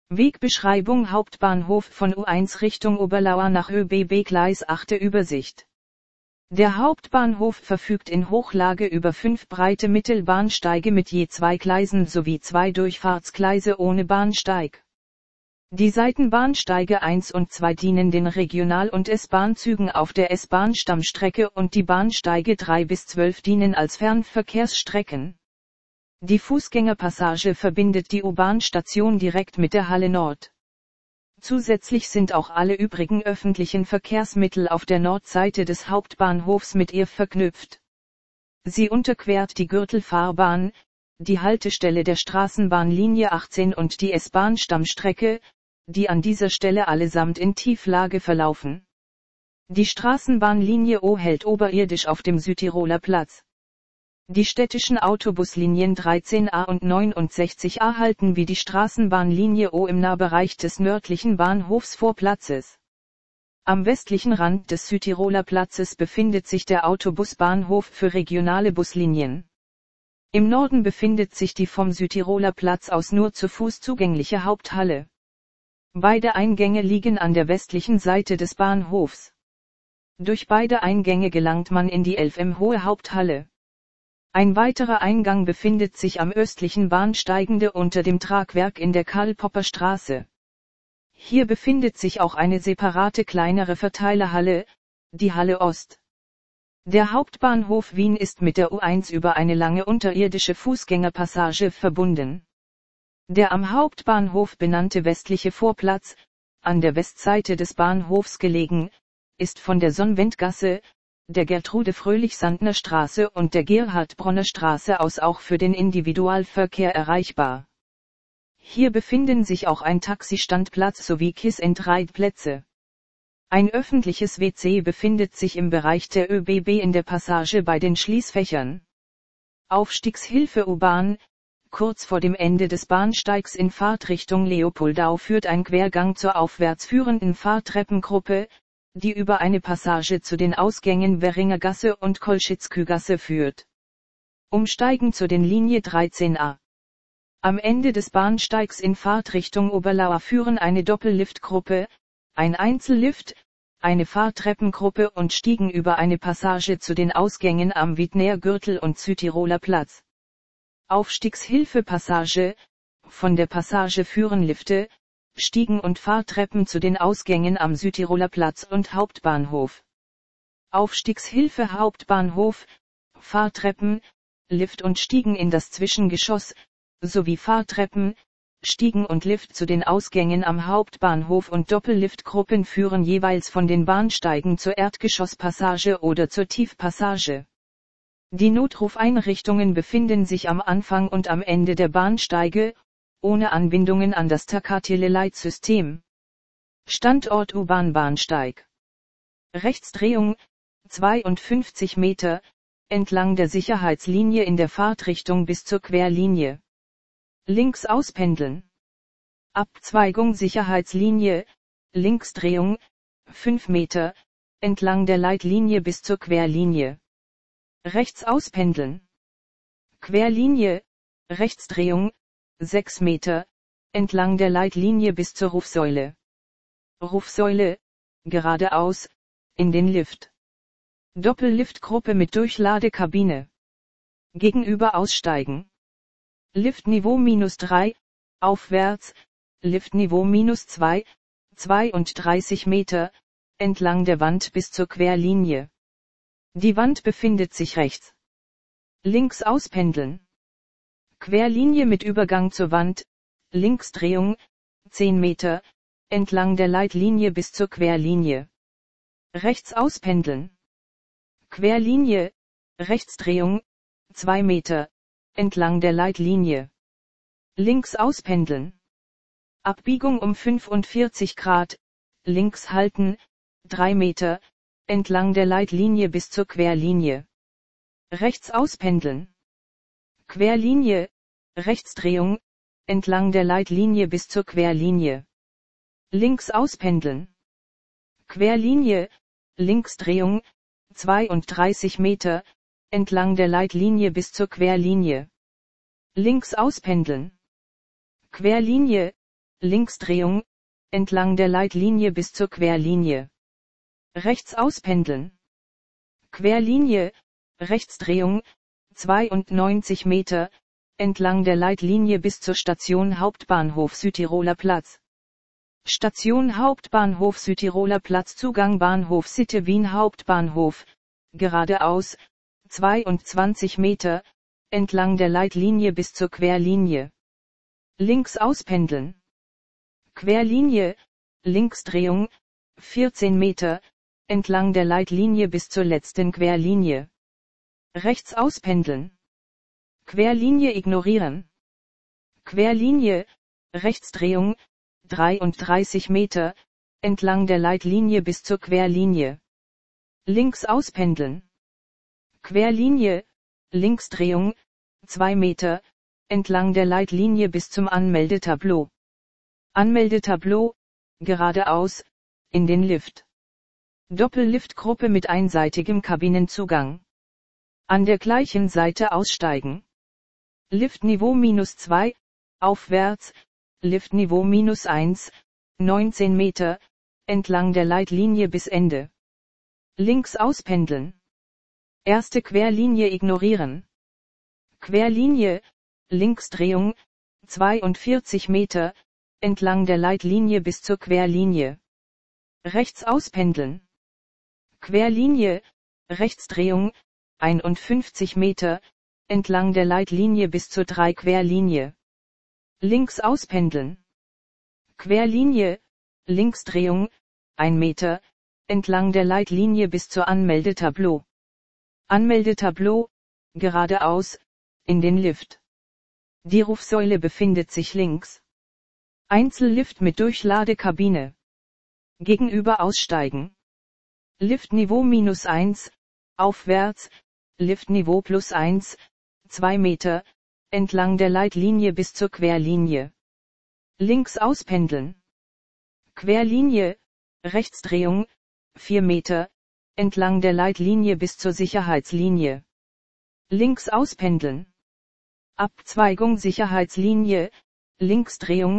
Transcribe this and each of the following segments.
Wegbeschreibung Hauptbahnhof von U1 Richtung Oberlauer nach ÖBB Gleis 8. Übersicht. Der Hauptbahnhof verfügt in Hochlage über 5 breite Mittelbahnsteige mit je 2 Gleisen sowie 2 Durchfahrtsgleise ohne Bahnsteig. Die Seitenbahnsteige 1 und 2 dienen den Regional- und S-Bahn-Zügen auf der S-Bahn-Stammstrecke und die Bahnsteige 3 bis 12 dienen als Fernverkehrsstrecken. Die Fußgängerpassage verbindet die U-Bahn-Station direkt mit der Halle Nord. Zusätzlich sind auch alle übrigen öffentlichen Verkehrsmittel auf der Nordseite des Hauptbahnhofs mit ihr verknüpft. Sie unterquert die Gürtelfahrbahn, die Haltestelle der Straßenbahnlinie 18 und die S-Bahn-Stammstrecke, die an dieser Stelle allesamt in Tieflage verlaufen. Die Straßenbahnlinie O hält oberirdisch auf dem Südtiroler Platz. Die städtischen Autobuslinien 13a und 69a halten wie die Straßenbahnlinie O im Nahbereich des nördlichen Bahnhofsvorplatzes. Am westlichen Rand des Südtiroler Platzes befindet sich der Autobusbahnhof für regionale Buslinien. Im Norden befindet sich die vom Südtiroler Platz aus nur zu Fuß zugängliche Haupthalle. Beide Eingänge liegen an der westlichen Seite des Bahnhofs. Durch beide Eingänge gelangt man in die 11 m hohe Haupthalle. Ein weiterer Eingang befindet sich am östlichen Bahnsteigende unter dem Tragwerk in der Karl-Popper-Straße. Hier befindet sich auch eine separate kleinere Verteilerhalle, die Halle Ost. Der Hauptbahnhof Wien ist mit der U1 über eine lange unterirdische Fußgängerpassage verbunden. Der am Hauptbahnhof benannte westliche Vorplatz, an der Westseite des Bahnhofs gelegen, ist von der Sonnwendgasse, der Gertrude-Fröhlich-Sandner-Straße und der Gerhard-Bronner-Straße aus auch für den Individualverkehr erreichbar. Hier befinden sich auch ein Taxistandplatz sowie Kiss-and-Ride-Plätze. Ein öffentliches WC befindet sich im Bereich der ÖBB in der Passage bei den Schließfächern. Aufstiegshilfe U-Bahn, kurz vor dem Ende des Bahnsteigs in Fahrtrichtung Leopoldau führt ein Quergang zur aufwärts führenden Fahrtreppengruppe, die über eine Passage zu den Ausgängen Währingergasse und Kolschitzkügasse führt. Umsteigen zu den Linie 13a. Am Ende des Bahnsteigs in Fahrtrichtung Oberlauer führen eine Doppelliftgruppe, ein Einzellift, eine Fahrtreppengruppe und Stiegen über eine Passage zu den Ausgängen am Wiedner Gürtel und Südtiroler Platz. Aufstiegshilfe-Passage, von der Passage führen Lifte, Stiegen und Fahrtreppen zu den Ausgängen am Südtiroler Platz und Hauptbahnhof. Aufstiegshilfe Hauptbahnhof, Fahrtreppen, Lift und Stiegen in das Zwischengeschoss, sowie Fahrtreppen, Stiegen und Lift zu den Ausgängen am Hauptbahnhof und Doppelliftgruppen führen jeweils von den Bahnsteigen zur Erdgeschosspassage oder zur Tiefpassage. Die Notrufeinrichtungen befinden sich am Anfang und am Ende der Bahnsteige, ohne Anbindungen an das Takatele-Leitsystem. Standort U-Bahn-Bahnsteig. Rechtsdrehung, 52 Meter, entlang der Sicherheitslinie in der Fahrtrichtung bis zur Querlinie. Links auspendeln. Abzweigung Sicherheitslinie, Linksdrehung, 5 Meter, entlang der Leitlinie bis zur Querlinie. Rechts auspendeln. Querlinie, Rechtsdrehung, 6 Meter, entlang der Leitlinie bis zur Rufsäule. Rufsäule, geradeaus, in den Lift. Doppelliftgruppe mit Durchladekabine. Gegenüber aussteigen. Liftniveau -3, aufwärts, Liftniveau -2, 32 Meter, entlang der Wand bis zur Querlinie. Die Wand befindet sich rechts. Links auspendeln. Querlinie mit Übergang zur Wand, Linksdrehung, 10 Meter, entlang der Leitlinie bis zur Querlinie. Rechts auspendeln. Querlinie, Rechtsdrehung, 2 Meter, entlang der Leitlinie. Links auspendeln. Abbiegung um 45 Grad, links halten, 3 Meter, entlang der Leitlinie bis zur Querlinie. Rechts auspendeln. Querlinie, Rechtsdrehung, entlang der Leitlinie bis zur Querlinie. Links auspendeln. Querlinie, Linksdrehung, 32 Meter, entlang der Leitlinie bis zur Querlinie. Links auspendeln. Querlinie, Linksdrehung, entlang der Leitlinie bis zur Querlinie. Rechts auspendeln. Querlinie, Rechtsdrehung, 92 Meter, entlang der Leitlinie bis zur Station Hauptbahnhof Südtiroler Platz. Station Hauptbahnhof Südtiroler Platz, Zugang Bahnhof Sitte Wien Hauptbahnhof, geradeaus, 22 Meter, entlang der Leitlinie bis zur Querlinie. Links auspendeln. Querlinie, Linksdrehung, 14 Meter, entlang der Leitlinie bis zur letzten Querlinie. Rechts auspendeln. Querlinie ignorieren. Querlinie, Rechtsdrehung, 33 Meter, entlang der Leitlinie bis zur Querlinie. Links auspendeln. Querlinie, Linksdrehung, 2 Meter, entlang der Leitlinie bis zum Anmeldetableau. Anmeldetableau, geradeaus, in den Lift. Doppelliftgruppe mit einseitigem Kabinenzugang. An der gleichen Seite aussteigen. Liftniveau -2, aufwärts, Liftniveau -1, 19 Meter, entlang der Leitlinie bis Ende. Links auspendeln. Erste Querlinie ignorieren. Querlinie, Linksdrehung, 42 Meter, entlang der Leitlinie bis zur Querlinie. Rechts auspendeln. Querlinie, Rechtsdrehung, 51 Meter, entlang der Leitlinie bis zur 3 Querlinie. Links auspendeln. Querlinie, Linksdrehung, 1 Meter, entlang der Leitlinie bis zur Anmeldetableau. Anmeldetableau, geradeaus, in den Lift. Die Rufsäule befindet sich links. Einzellift mit Durchladekabine. Gegenüber aussteigen. Liftniveau -1, aufwärts, Liftniveau +1, 2 Meter, entlang der Leitlinie bis zur Querlinie. Links auspendeln. Querlinie, Rechtsdrehung, 4 Meter, entlang der Leitlinie bis zur Sicherheitslinie. Links auspendeln. Abzweigung Sicherheitslinie, Linksdrehung,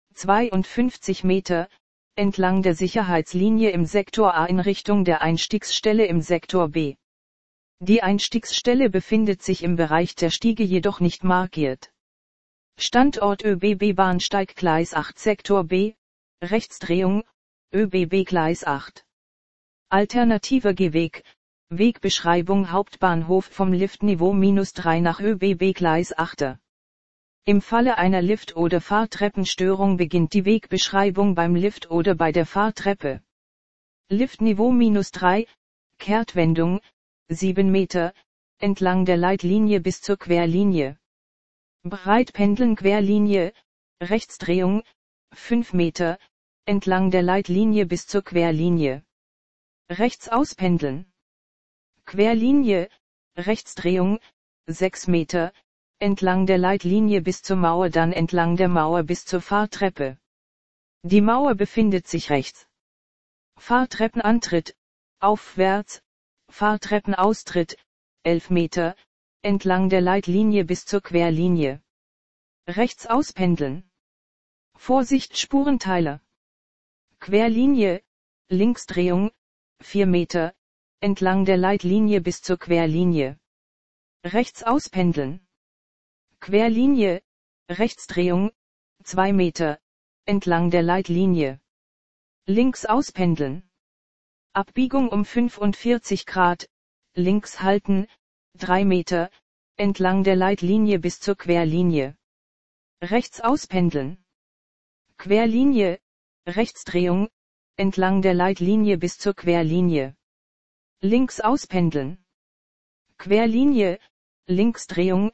52 Meter, entlang der Sicherheitslinie im Sektor A in Richtung der Einstiegsstelle im Sektor B. Die Einstiegsstelle befindet sich im Bereich der Stiege jedoch nicht markiert. Standort ÖBB Bahnsteig Gleis 8 Sektor B, Rechtsdrehung, ÖBB Gleis 8. Alternativer Gehweg, Wegbeschreibung Hauptbahnhof vom Liftniveau -3 nach ÖBB Gleis 8. Im Falle einer Lift- oder Fahrtreppenstörung beginnt die Wegbeschreibung beim Lift oder bei der Fahrtreppe. Liftniveau -3, Kehrtwendung, 7 Meter, entlang der Leitlinie bis zur Querlinie. Breitpendeln Querlinie, Rechtsdrehung, 5 Meter, entlang der Leitlinie bis zur Querlinie. Rechts auspendeln. Querlinie, Rechtsdrehung, 6 Meter, entlang der Leitlinie bis zur Mauer, dann entlang der Mauer bis zur Fahrtreppe. Die Mauer befindet sich rechts. Fahrtreppenantritt, aufwärts, Fahrtreppenaustritt, 11 Meter, entlang der Leitlinie bis zur Querlinie. Rechts auspendeln. Vorsicht Spurenteiler. Querlinie, Linksdrehung, 4 Meter, entlang der Leitlinie bis zur Querlinie. Rechts auspendeln. Querlinie, Rechtsdrehung, 2 Meter, entlang der Leitlinie. Links auspendeln. Abbiegung um 45 Grad, links halten, 3 Meter, entlang der Leitlinie bis zur Querlinie. Rechts auspendeln. Querlinie, Rechtsdrehung, entlang der Leitlinie bis zur Querlinie. Links auspendeln. Querlinie, Linksdrehung,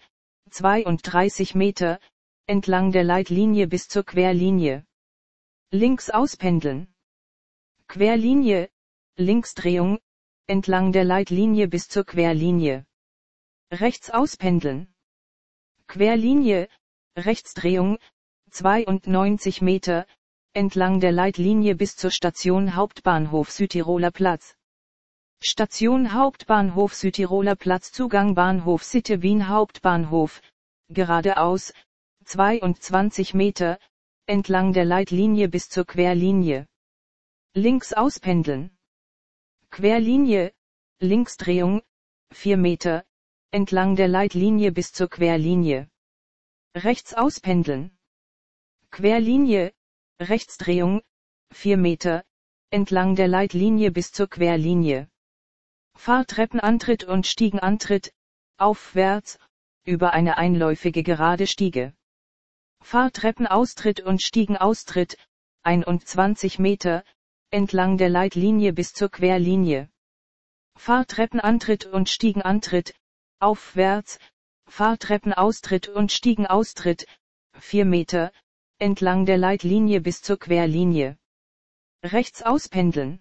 32 Meter, entlang der Leitlinie bis zur Querlinie. Links auspendeln. Querlinie, Linksdrehung, entlang der Leitlinie bis zur Querlinie. Rechts auspendeln. Querlinie, Rechtsdrehung, 92 Meter, entlang der Leitlinie bis zur Station Hauptbahnhof Südtiroler Platz. Station Hauptbahnhof Südtiroler Platz, Zugang Bahnhof Sitte Wien Hauptbahnhof, geradeaus, 22 Meter, entlang der Leitlinie bis zur Querlinie. Links auspendeln. Querlinie, Linksdrehung, 4 Meter, entlang der Leitlinie bis zur Querlinie. Rechts auspendeln. Querlinie, Rechtsdrehung, 4 Meter, entlang der Leitlinie bis zur Querlinie. Fahrtreppenantritt und Stiegenantritt, aufwärts, über eine einläufige gerade Stiege. Fahrtreppenaustritt und Stiegenaustritt, 21 Meter, entlang der Leitlinie bis zur Querlinie. Fahrtreppenantritt und Stiegenantritt, aufwärts, Fahrtreppenaustritt und Stiegenaustritt, 4 Meter, entlang der Leitlinie bis zur Querlinie. Rechts auspendeln.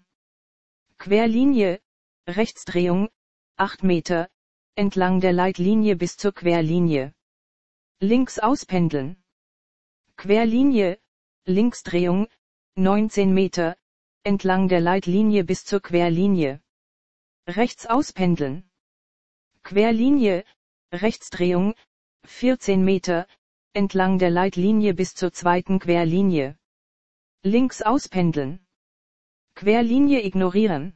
Querlinie, Rechtsdrehung, 8 Meter, entlang der Leitlinie bis zur Querlinie. Links auspendeln. Querlinie, Linksdrehung, 19 Meter, entlang der Leitlinie bis zur Querlinie. Rechts auspendeln. Querlinie, Rechtsdrehung, 14 Meter, entlang der Leitlinie bis zur zweiten Querlinie. Links auspendeln. Querlinie ignorieren.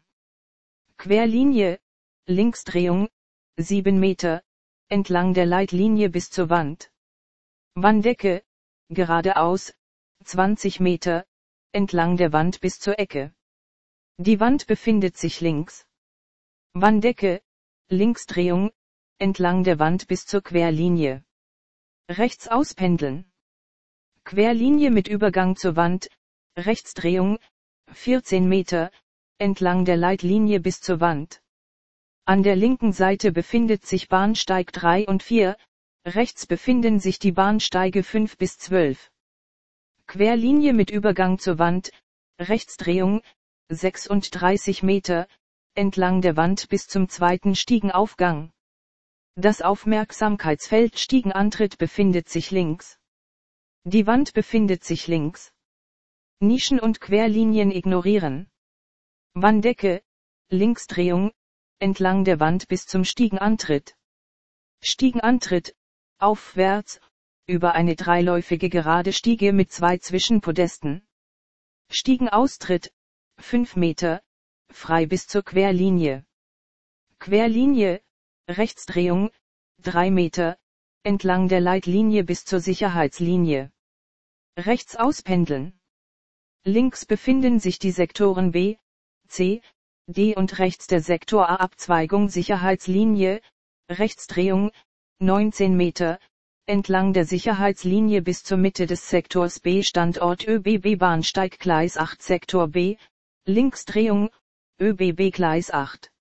Querlinie, Linksdrehung, 7 Meter, entlang der Leitlinie bis zur Wand. Wanddecke, geradeaus, 20 Meter, entlang der Wand bis zur Ecke. Die Wand befindet sich links. Wanddecke, Linksdrehung, entlang der Wand bis zur Querlinie. Rechts auspendeln. Querlinie mit Übergang zur Wand, Rechtsdrehung, 14 Meter, entlang der Leitlinie bis zur Wand. An der linken Seite befindet sich Bahnsteig 3 und 4, rechts befinden sich die Bahnsteige 5 bis 12. Querlinie mit Übergang zur Wand, Rechtsdrehung, 36 Meter, entlang der Wand bis zum zweiten Stiegenaufgang. Das Aufmerksamkeitsfeld Stiegenantritt befindet sich links. Die Wand befindet sich links. Nischen und Querlinien ignorieren. Wanddecke, Linksdrehung, entlang der Wand bis zum Stiegenantritt. Stiegenantritt, aufwärts, über eine dreiläufige gerade Stiege mit 2 Zwischenpodesten. Stiegenaustritt, 5 Meter, frei bis zur Querlinie. Querlinie, Rechtsdrehung, 3 Meter, entlang der Leitlinie bis zur Sicherheitslinie. Rechts auspendeln. Links befinden sich die Sektoren B, C, D und rechts der Sektor A Abzweigung Sicherheitslinie, Rechtsdrehung, 19 Meter, entlang der Sicherheitslinie bis zur Mitte des Sektors B Standort ÖBB Bahnsteig Gleis 8 Sektor B, Linksdrehung, ÖBB Gleis 8.